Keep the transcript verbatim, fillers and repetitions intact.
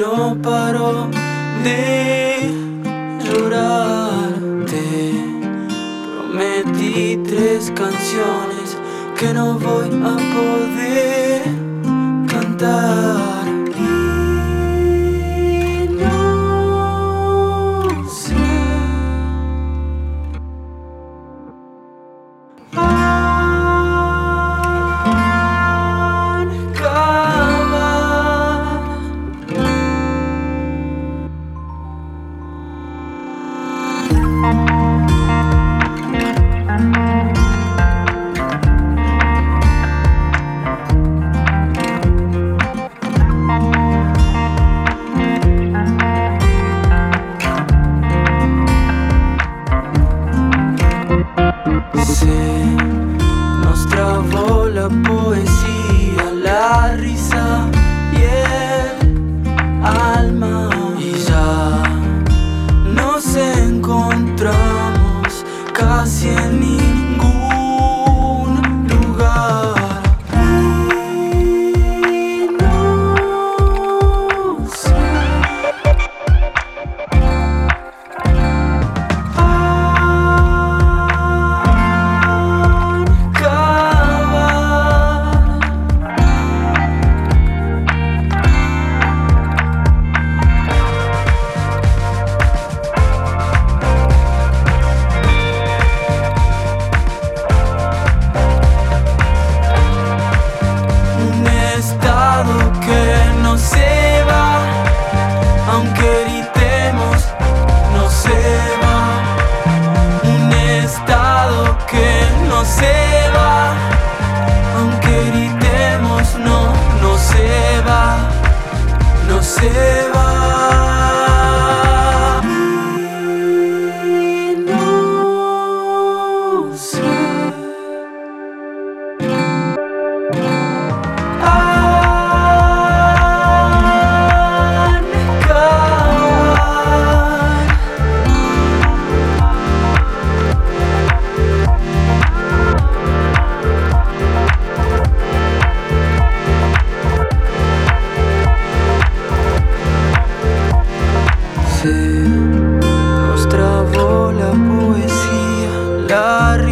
no paro de llorar. Te prometí tres canciones que no voy a poder cantar. Y no sé Se nos trabó la poesía, la risa y el alma, y ya nos encontramos casi en ningún lugar. Y no sé que no se va, aunque gritemos, no se va. Un estado que no se va, aunque gritemos, no, no se va, no se va. Y no sé Se nos trabó la poesía, la